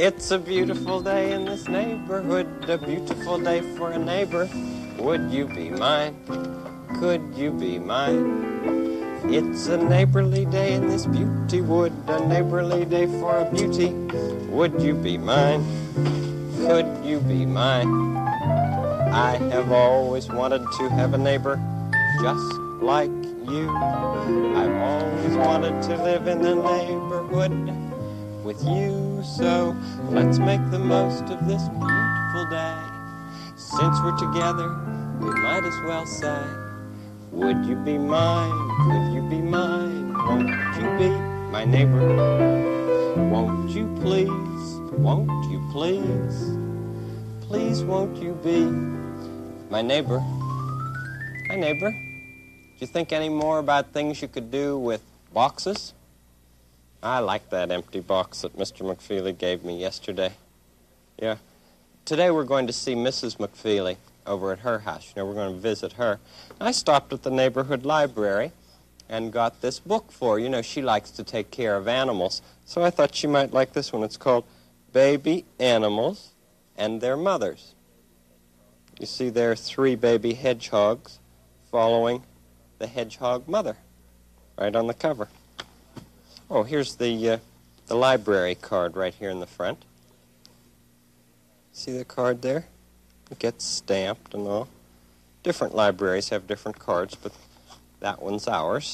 It's a beautiful day in this neighborhood, a beautiful day for a neighbor. Would you be mine? Could you be mine? It's a neighborly day in this beauty wood, a neighborly day for a beauty. Would you be mine? Could you be mine? I have always wanted to have a neighbor just like you. I've always wanted to live in the neighborhood with you. So let's make the most of this beautiful day. Since we're together, we might as well say, would you be mine? Could you be mine? Won't you be my neighbor? Won't you please? Won't you please? Please won't you be my neighbor? Hi, neighbor. Do you think any more about things you could do with boxes? I like that empty box that Mr. McFeely gave me yesterday. Yeah. Today we're going to see Mrs. McFeely over at her house. You know, we're going to visit her. I stopped at the neighborhood library and got this book for her. You know, she likes to take care of animals, so I thought she might like this one. It's called Baby Animals and Their Mothers. You see there are 3 baby hedgehogs following the hedgehog mother right on the cover. Oh, here's the library card right here in the front. See the card there? It gets stamped and all. Different libraries have different cards, but that one's ours.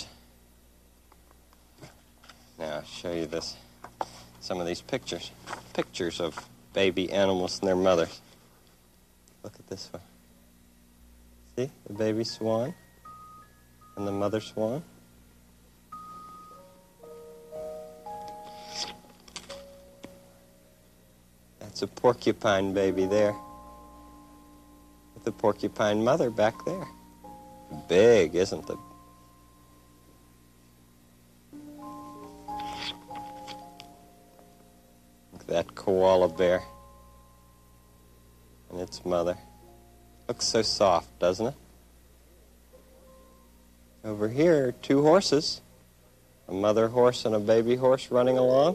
Now I'll show you this. Some of these pictures. Pictures of baby animals and their mothers. Look at this one. See the baby swan and the mother swan? That's a porcupine baby there, with the porcupine mother back there. Big, isn't it? Look at that koala bear and its mother. Looks so soft, doesn't it? Over here, 2 horses, a mother horse and a baby horse running along.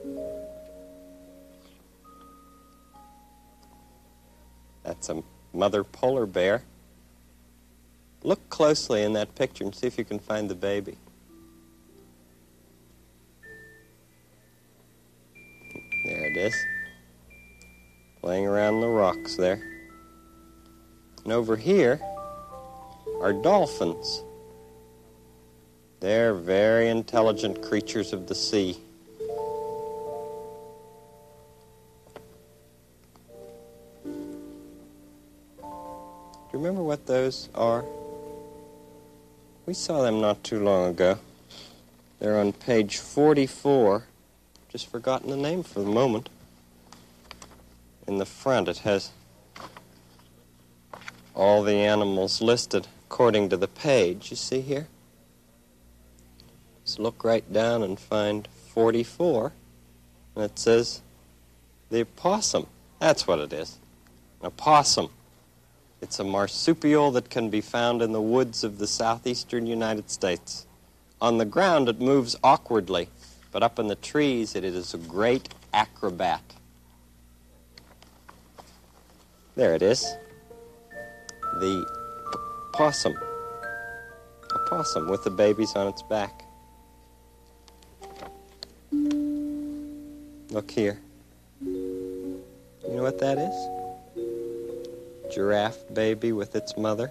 That's a mother polar bear. Look closely in that picture and see if you can find the baby. There it is, playing around the rocks there. And over here are dolphins. They're very intelligent creatures of the sea. Do you remember what those are? We saw them not too long ago. They're on page 44. Just forgotten the name for the moment. In the front it has all the animals listed according to the page. You see here? Just look right down and find 44. And it says the opossum. That's what it is. An opossum. It's a marsupial that can be found in the woods of the southeastern United States. On the ground, it moves awkwardly, but up in the trees, it is a great acrobat. There it is. The possum. A possum with the babies on its back. Look here. You know what that is? Giraffe baby with its mother.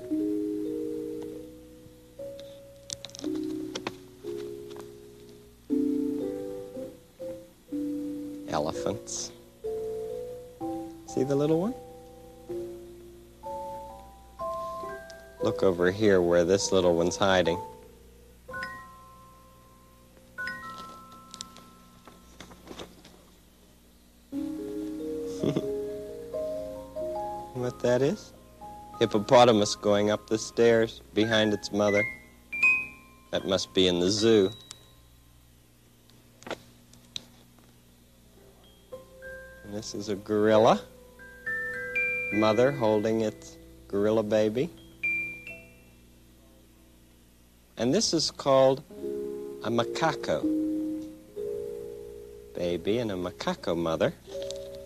Elephants. See the little one? Look over here where this little one's hiding. What that is? Hippopotamus going up the stairs behind its mother. That must be in the zoo. And this is a gorilla. Mother holding its gorilla baby. And this is called a macaco. Baby and a macaco mother.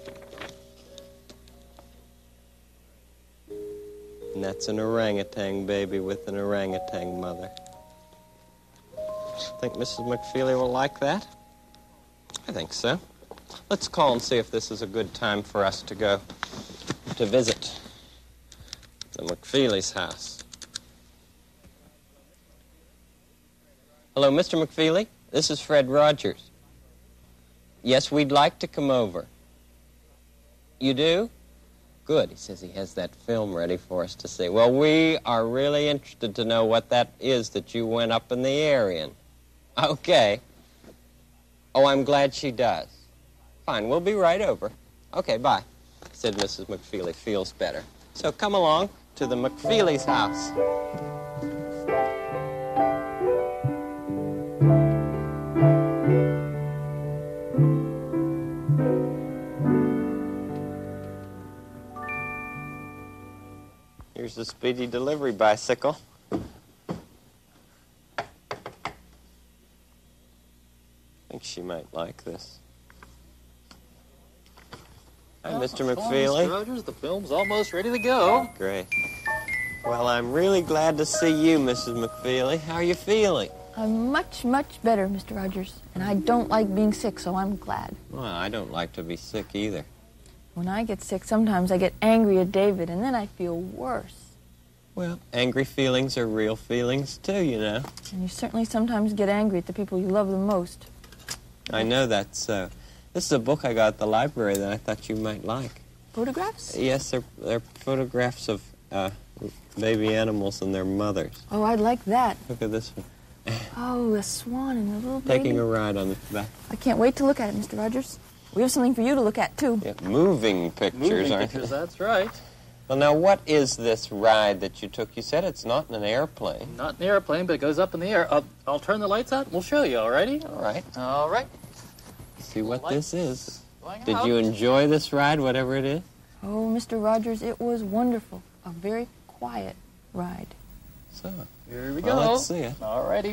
And that's an orangutan baby with an orangutan mother. Think Mrs. McFeely will like that? I think so. Let's call and see if this is a good time for us to go to visit the McFeely's house. Hello, Mr. McFeely. This is Fred Rogers. Yes, we'd like to come over. You do? Good. He says he has that film ready for us to see. Well, we are really interested to know what that is that you went up in the air in. Okay. Oh, I'm glad she does. Fine, we'll be right over. Okay, bye, said Mrs. McFeely. Feels better. So come along to the McFeely's house. Here's the speedy delivery bicycle. I think she might like this. Hi, Mr. McFeely. Mr. Rogers, the film's almost ready to go. Great. Well, I'm really glad to see you, Mrs. McFeely. How are you feeling? I'm much, much better, Mr. Rogers. And I don't like being sick, so I'm glad. Well, I don't like to be sick either. When I get sick, sometimes I get angry at David, and then I feel worse. Well, angry feelings are real feelings, too, you know. And you certainly sometimes get angry at the people you love the most. I know that's so. This is a book I got at the library that I thought you might like. Photographs? Yes, they're photographs of baby animals and their mothers. Oh, I'd like that. Look at this one. Oh, a swan and a little baby. Taking a ride on the back. I can't wait to look at it, Mr. Rogers. We have something for you to look at, too. Yeah, moving pictures, aren't they? That's right. Well, now, what is this ride that you took? You said it's not an airplane. Not an airplane, but it goes up in the air. I'll turn the lights out and we'll show you, all righty? All right. All right. See what this is. Going Did out. you enjoy this ride, whatever it is? Oh, Mr. Rogers, it was wonderful. A very quiet ride. So, Here we well, go. let's see it. All righty.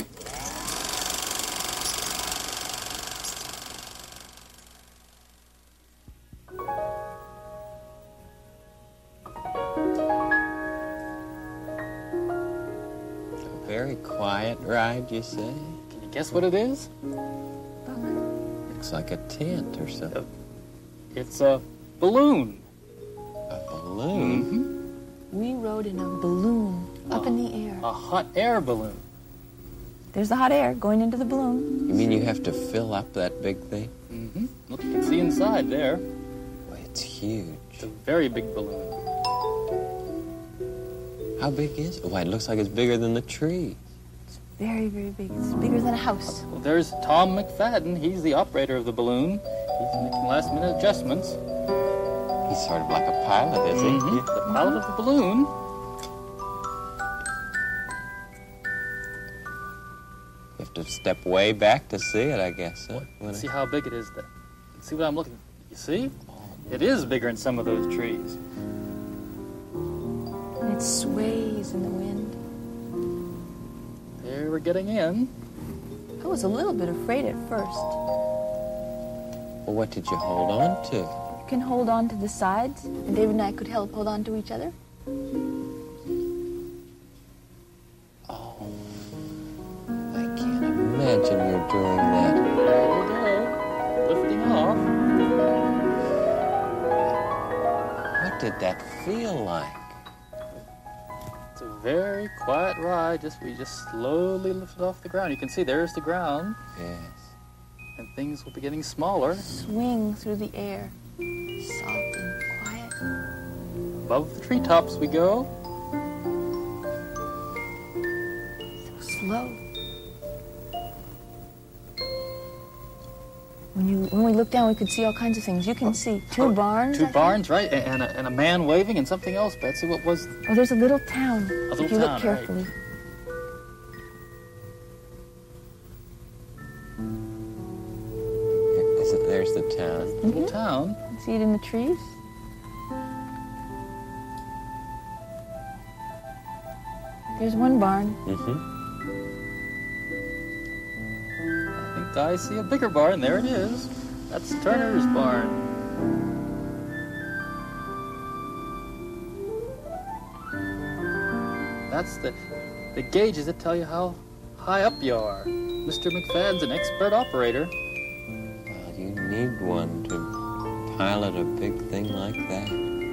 A very quiet ride, you say? Can you guess what it is? Looks like a tent or something. It's a balloon. A balloon? Mm-hmm. We rode in a balloon up in the air. A hot air balloon. There's the hot air going into the balloon. You mean you have to fill up that big thing? Mm-hmm. Look, you can see inside there. Boy, it's huge. It's a very big balloon. How big is it? Why, it looks like it's bigger than the tree. Very, very big. It's bigger than a house. Well, there's Tom McFadden. He's the operator of the balloon. He's making last-minute adjustments. He's sort of like a pilot, is he? Mhm. The pilot of the balloon. You have to step way back to see it, I guess. Huh? Let's see how big it is there. See what I'm looking at? You see? It is bigger than some of those trees. And it sways in the wind. There we're getting in. I was a little bit afraid at first. Well, what did you hold on to? You can hold on to the sides, and David and I could help hold on to each other. Oh, I can't imagine you're doing that. There we go. Lifting off. What did that feel like? It's a very quiet ride. We just slowly lift it off the ground. You can see there's the ground, Yes. and things will be getting smaller. Swing through the air. Soft and quiet. Above the treetops we go. So slow. When we looked down, we could see all kinds of things. You can see two barns. I Two think. barns, right? And a man waving and something else. Betsy, what was... Oh, there's a little town. little if you town, look carefully. There's the town. Little town. You see it in the trees. There's one barn. Mm-hmm. I think I see a bigger barn. There it is. That's Turner's barn. That's the gauges that tell you how high up you are. Mr. McFadden's an expert operator. Well, you need one to pilot a big thing like that.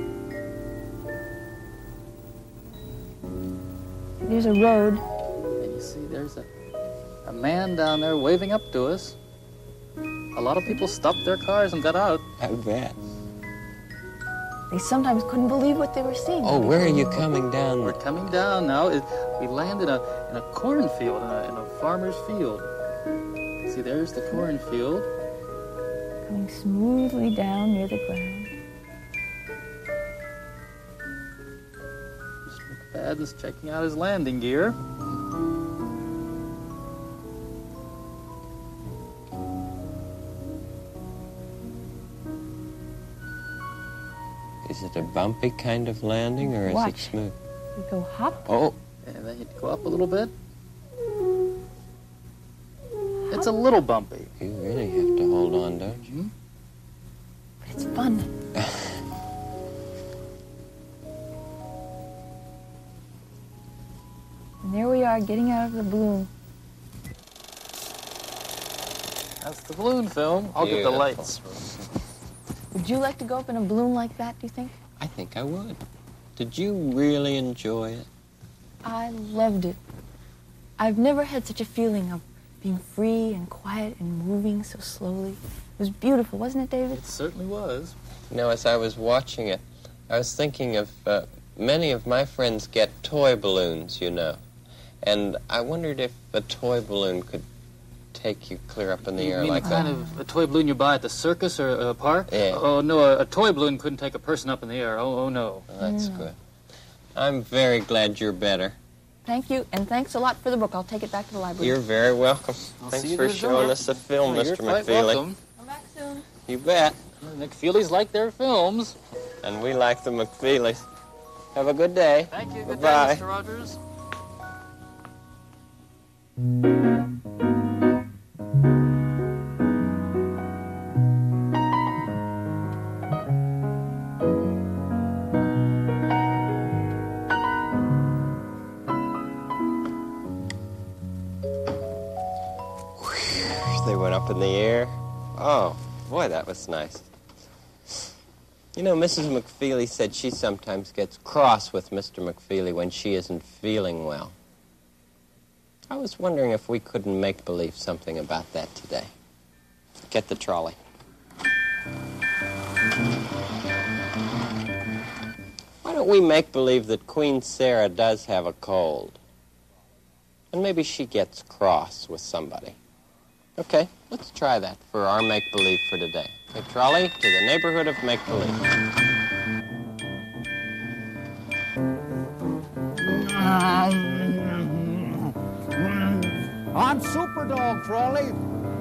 There's a road. And you see there's a man down there waving up to us. A lot of people stopped their cars and got out. I bet. They sometimes couldn't believe what they were seeing. Oh, where are you coming down? We're coming down now. We land in a cornfield, in a farmer's field. See, there's the cornfield. Coming smoothly down near the ground. Mr. McFadden's checking out his landing gear. Is it a bumpy kind of landing, or is Watch. it smooth? You go hop. Oh, And then you go up a little bit. It's a little bumpy. you really have to hold on, don't you? But it's fun. And there we are, getting out of the balloon. That's the balloon film. I'll get the Beautiful. lights. Would you like to go up in a balloon like that, do you think? I think I would. Did you really enjoy it? I loved it. I've never had such a feeling of being free and quiet and moving so slowly. It was beautiful, wasn't it, David? It certainly was. You know, as I was watching it, I was thinking of many of my friends get toy balloons, you know. And I wondered if a toy balloon could take you clear up in the You air mean like the that. kind of a toy balloon you buy at the circus or a park? Yeah. Oh, no, a toy balloon couldn't take a person up in the air. Oh, no. Oh, that's good. I'm very glad you're better. Thank you, and thanks a lot for the book. I'll take it back to the library. You're very welcome. I'll Thanks see you for to the showing door. us the film, You're Mr. quite McFeely. welcome. Come back soon. You bet. The McFeelys like their films. And we like the McFeelys. Have a good day. Thank you. Good Bye-bye. day, Mr. Rogers. They went up in the air. Oh, boy, that was nice. You know, Mrs. McFeely said she sometimes gets cross with Mr. McFeely when she isn't feeling well. I was wondering if we couldn't make believe something about that today. Get the trolley. Why don't we make believe that Queen Sarah does have a cold? And maybe she gets cross with somebody. Okay, let's try that for our make-believe for today. Okay, trolley, to the neighborhood of make-believe. I'm Super Dog, Trolley.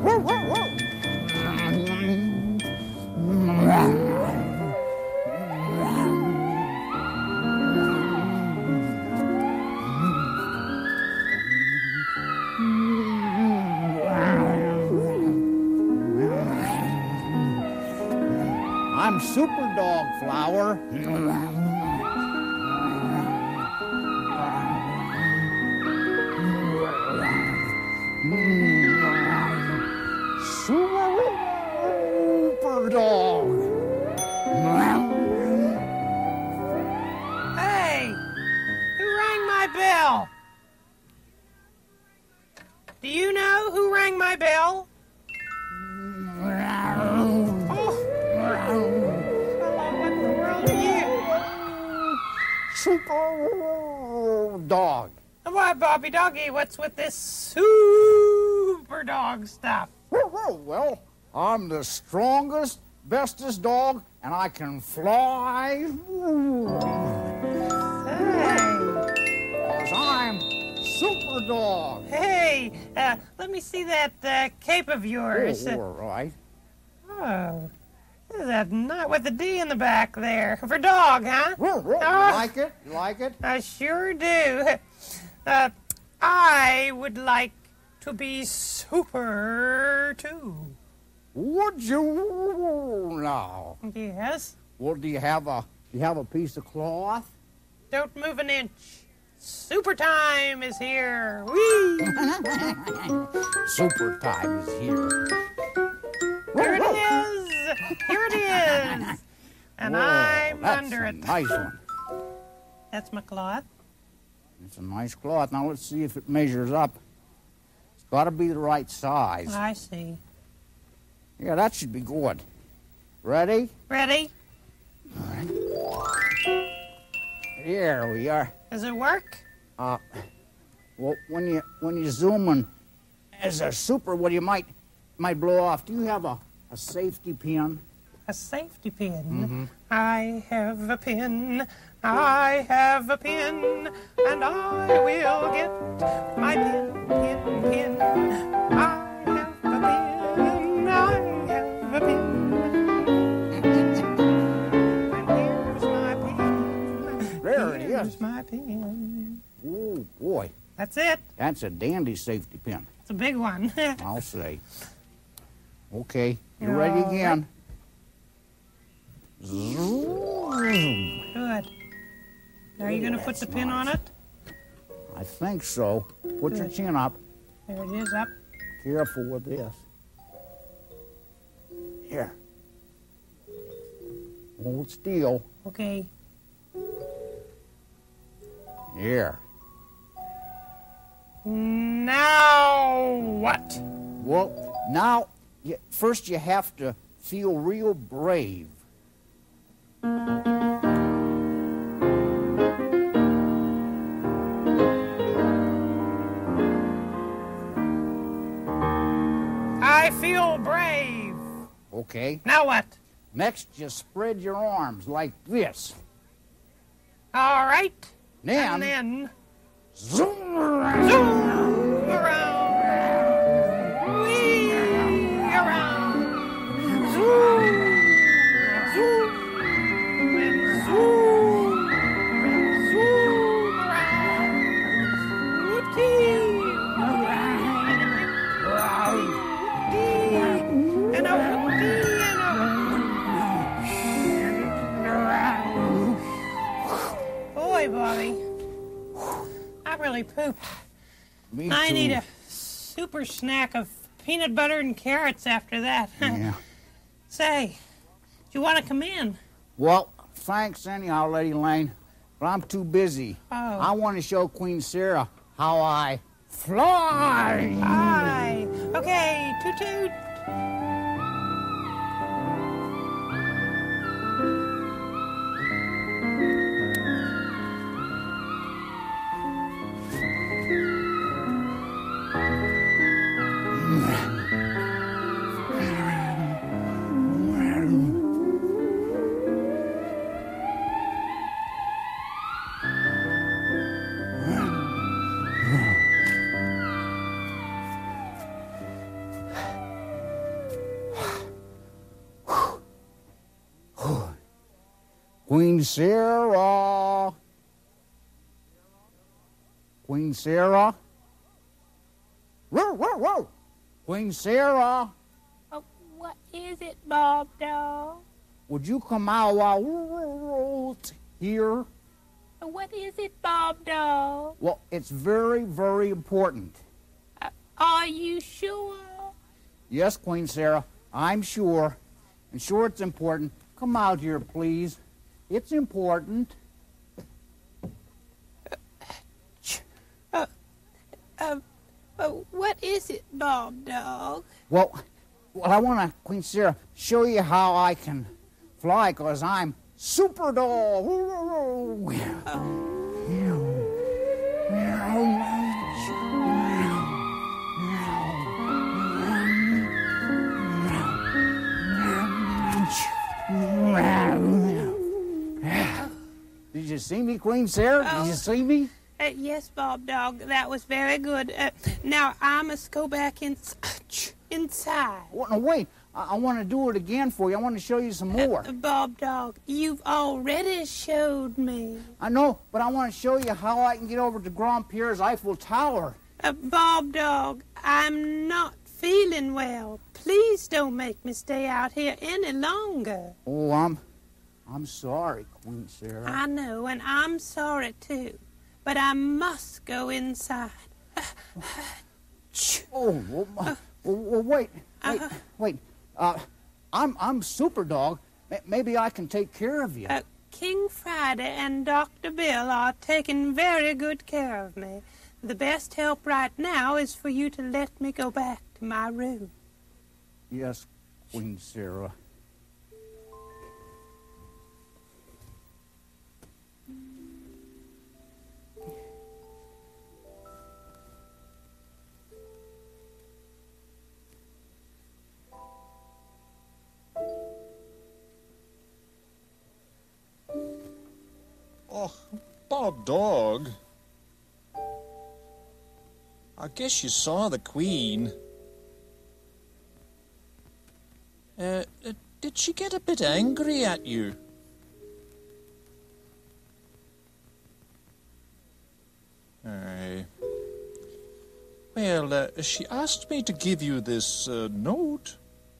I'm Super Dog, Flower. Super Dog. Hey! Who rang my bell? Do you know who rang my bell? Oh! What in the world are you? Super Dog. Why, Bobby Doggy, what's with this super dog stuff? Well, I'm the strongest, bestest dog, and I can fly. Because I'm Super Dog. Hey, let me see that cape of yours. All right. Oh, this is a knot with a D in the back there. For dog, huh? You like it? You like it? I sure do. I would like to be super, too. Would you now? Yes? Well, do you have a piece of cloth? Don't move an inch. Super time is here. Whee! Super time is here. Here it is. Here it is. And Whoa, I'm that's under a it. nice one. That's my cloth. It's a nice cloth. Now let's see if it measures up. It's got to be the right size. I see. Yeah, that should be good. Ready? Ready? All right. Here we are. Does it work? Well, when you zoom in as a super, what you might blow off. Do you have a safety pin? A safety pin. Mm-hmm. I have a pin. I have a pin. And I will get my pin. I have a pin. I have a pin. And here's my pin. There it Here's is. my pin. Oh, boy. That's it. That's a dandy safety pin, It's a big one. I'll say. Okay, you All ready again? Zoom. Good. Are you going to put the pin on it? I think so. Put your Good. chin up. There it is, up. Careful with this. Here. Hold still. Okay. Here. Now what? Well, now, first you have to feel real brave. I feel brave. Okay. Now what? Next, you spread your arms like this. All right. Then, And then zoom around. zoom around. Whee around. Zoom. Zoom. And zoom. Zoom around. Whoopty. And a whoopty and a boy, Bobby. I really pooped. Me I too. need a super snack of peanut butter and carrots after that. Yeah. Say, do you want to come in? Well, thanks anyhow, Lady Lane, but I'm too busy. Oh. I want to show Queen Sarah how I fly. Hi. Okay, toot toot. Queen Sarah. Queen Sarah. Roar, roar, roar. Queen Sarah, What is it, Bob Dog? would you come out here? What is it, Bob Dog? Well, it's very, very important. Are you sure? Yes, Queen Sarah, I'm sure. And sure it's important. Come out here, please. It's important. What is it, Bob Dog? Well, I want to, Queen Sarah, show you how I can fly, because I'm super dog. Did you see me, Queen Sarah? Did you see me? Yes, Bob Dog, that was very good. Now I must go back inside. Well, no, wait. I want to do it again for you. I want to show you some more. Bob Dog, you've already showed me. I know, but I want to show you how I can get over to Grand Pierre's Eiffel Tower. Bob Dog, I'm not feeling well. Please don't make me stay out here any longer. Oh, I'm sorry, Queen Sarah. I know, and I'm sorry too. but I must go inside. Wait. I'm Super Dog. Maybe I can take care of you. King Friday and Dr. Bill are taking very good care of me. The best help right now is for you to let me go back to my room. Yes, Queen Sarah. Oh, Bob Dog. I guess you saw the Queen. Did she get a bit angry at you? Aye. Well, she asked me to give you this note.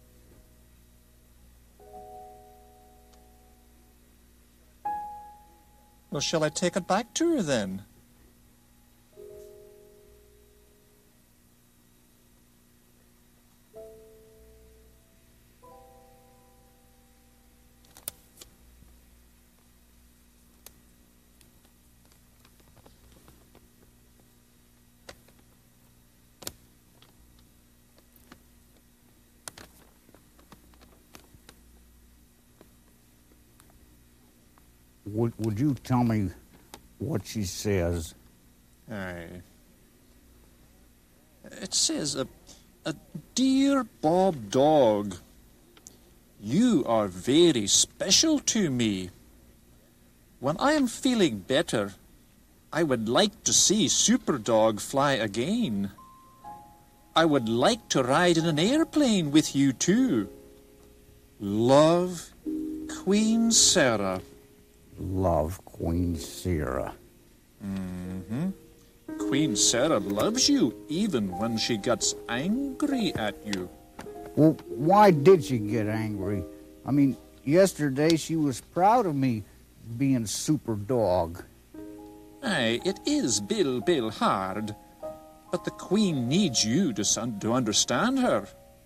Well, shall I take it back to her then? Would you tell me what she says? Aye. It says, Dear Bob Dog, you are very special to me. When I am feeling better, I would like to see Super Dog fly again. I would like to ride in an airplane with you too. Love, Queen Sarah. Love, Queen Sarah. Mm-hmm. Queen Sarah loves you even when she gets angry at you. Well, why did she get angry? I mean, yesterday she was proud of me being Super Dog. Aye, it is Bill hard, but the Queen needs you to understand her.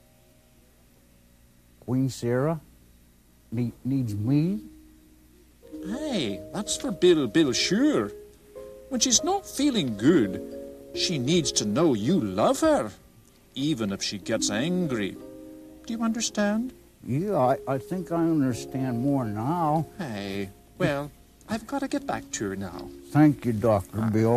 Queen Sarah needs me? Aye, that's for Bill sure. When she's not feeling good, she needs to know you love her, even if she gets angry. Do you understand? Yeah, I think I understand more now. Aye, well, I've got to get back to her now. Thank you, Dr. Bill.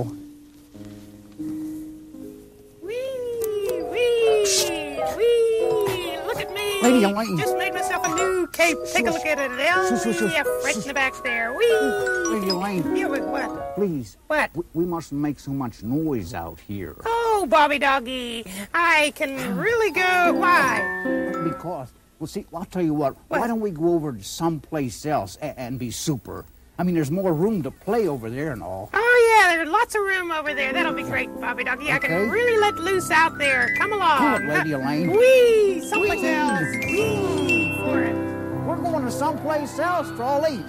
Wee! Look at me! Lady Elaine. Just made myself a new cape. Take a look at it. Right in the back there. Wee! Lady Elaine. Yeah, what? Please. What? We mustn't make so much noise out here. Oh, Bobby Doggy, I can really go. Why? Because, well, see, I'll tell you what. Why don't we go over to someplace else and be super? I mean, there's more room to play over there and all. Oh, yeah, there's lots of room over there. That'll be great, Bobby Doggy. Okay. I can really let loose out there. Come along. Come on, Lady Elaine. Whee! Someplace else. Whee! For it. We're going to someplace else, Trolley.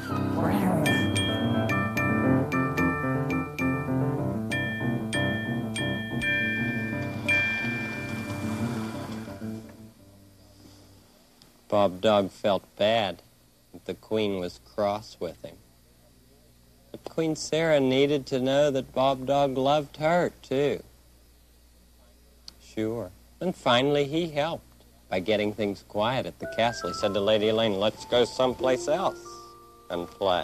Bob Dog felt bad that the Queen was cross with him. But Queen Sarah needed to know that Bob Dog loved her, too. Sure. And finally he helped by getting things quiet at the castle. He said to Lady Elaine, let's go someplace else and play.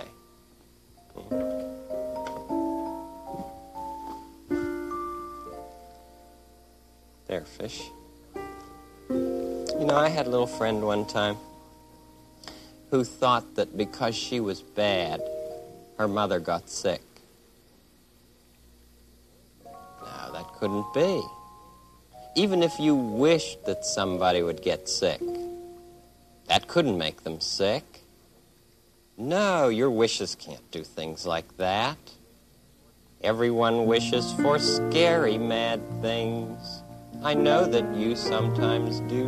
There, fish. You know, I had a little friend one time who thought that because she was bad, her mother got sick. Now, that couldn't be. Even if you wished that somebody would get sick, that couldn't make them sick. No, your wishes can't do things like that. Everyone wishes for scary, mad things. I know that you sometimes do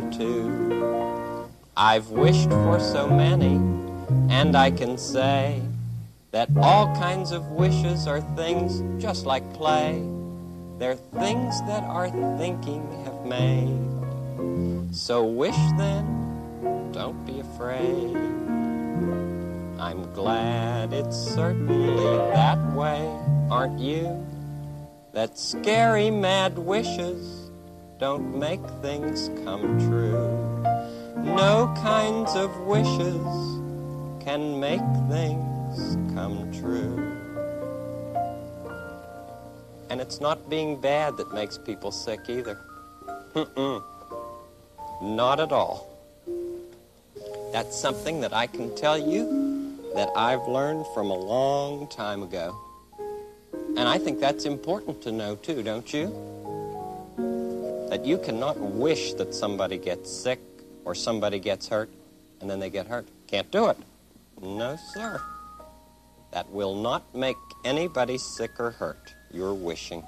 too. I've wished for so many, and I can say that all kinds of wishes are things just like play. They're things that our thinking have made. So wish then, don't be afraid. I'm glad it's certainly that way, aren't you? That scary mad wishes don't make things come true. No kinds of wishes can make things come true. And it's not being bad that makes people sick either. Not at all. That's something that I can tell you that I've learned from a long time ago. And I think that's important to know too, don't you? That you cannot wish that somebody gets sick or somebody gets hurt and then they get hurt. Can't do it. No, sir. That will not make anybody sick or hurt. You're wishing.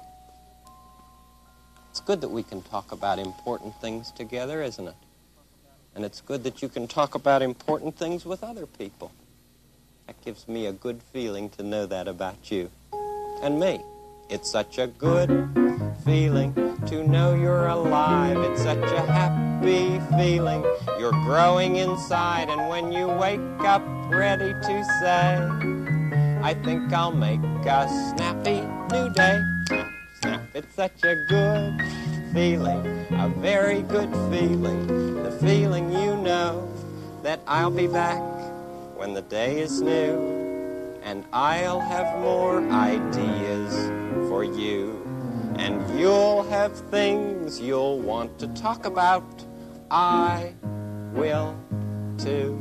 It's good that we can talk about important things together, isn't it? And it's good that you can talk about important things with other people. That gives me a good feeling to know that about you and me. It's such a good feeling to know you're alive. It's such a happy feeling. You're growing inside, and when you wake up ready to say, I think I'll make a snappy new day. Snap, snap. It's such a good feeling, a very good feeling. The feeling you know that I'll be back when the day is new. And I'll have more ideas for you. And you'll have things you'll want to talk about. I will too.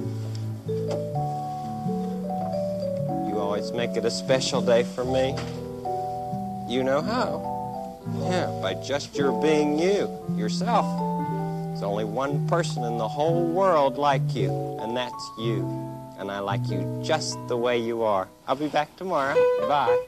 You always make it a special day for me. You know how? Yeah, by just your being you, yourself. There's only one person in the whole world like you, and that's you. And I like you just the way you are. I'll be back tomorrow. Bye.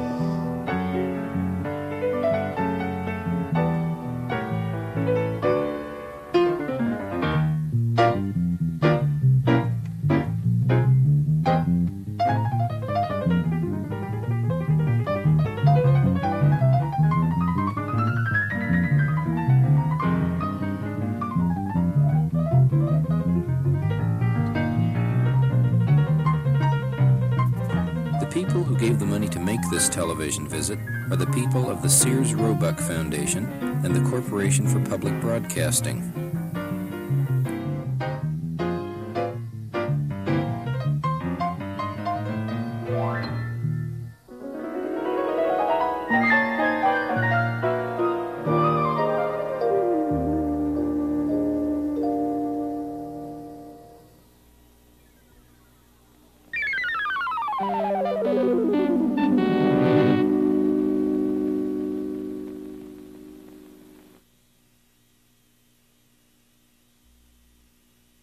This television visit are the people of the Sears Roebuck Foundation and the Corporation for Public Broadcasting.